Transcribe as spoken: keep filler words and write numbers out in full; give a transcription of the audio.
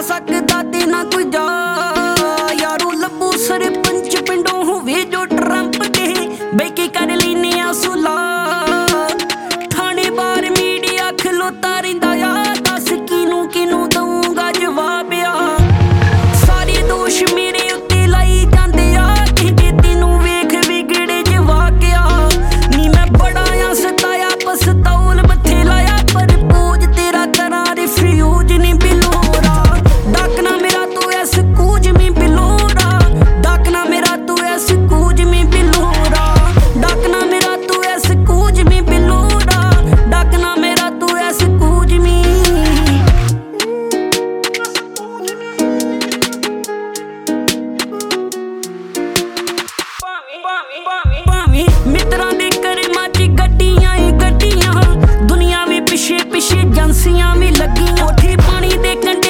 ਸਕਦਾ ਤੇ ਨਾ ਕੋਈ ਜਾ ਯਾਰੋ ਲੱਭੂ ਸਰਪੰਚ ਪਿੰਡੋਂ ਹੋਵੇ ਜੋ ਟਰੰਪ ਤੇ ਬੈ ਕੇ ਕਰ ਲੈਨੇ ਆ ਸੁਲਾ ਥਾਣੇ ਬਾਰ ਮੀਡੀਆ ਖਲੋਤਾ ਰਹਿੰਦਾ ਆ ਦੱਸ ਕਿਨੂੰ ਕਿਨੂੰ ਦਊਂਗਾ ਜਵਾਬ ਆ ਸਾਰੇ ਦੋਸ਼ ਮੇਰੇ ਉੱਤੇ ਲਾਈ ਜਾਂਦੇ ਆ ਕਹਿੰਦੇ ਤੈਨੂੰ ਵੇਖ ਵਿਗੜੇ ਜਵਾਕ ਆ ਨੀ ਮੈਂ ਬੜਾ ਆ ਸਤਾਇਆ ਪਸਤੌਲ ਮੱਥੇ ਲਾਇਆ ਪਰ ਪੂਜ ਤੇਰਾ ਕਰਾਂ ਰਿਫਿਊਜ ਨੀ ਬਿਲੋਰਾ ਡਾਕਣਾ ਮੇਰਾ ਤੂੰ ਐਸ ਕੂਜ ਮੀ ਬਿਲੋਰਾ ਡਾਕਣਾ ਮੇਰਾ ਤੂੰ ਐਸ ਕੂਜ ਮੀ ਬਿਲੋਰਾ ਡਾਕਣਾ ਮੇਰਾ ਤੂੰ ਐਸ ਕੂਜ ਮੀ ਬਿਲੋਰਾ ਡਾਕਣਾ ਮੇਰਾ ਤੂੰ ਐਸ ਕੂਜ ਮੀ ਭਾਵੇਂ ਮਿੱਤਰਾਂ ਦੇ ਕਰਮਾਂ 'ਚ ਗੱਡੀਆਂ ਈ ਗੱਡੀਆਂ ਦੁਨੀਆ ਵੀ ਪਿੱਛੇ ਪਿੱਛੇ ਏਜੰਸੀਆਂ ਵੀ ਲੱਗੀਆਂ ਉੱਥੇ ਪਾਣੀ ਦੇ ਕੰਢੇ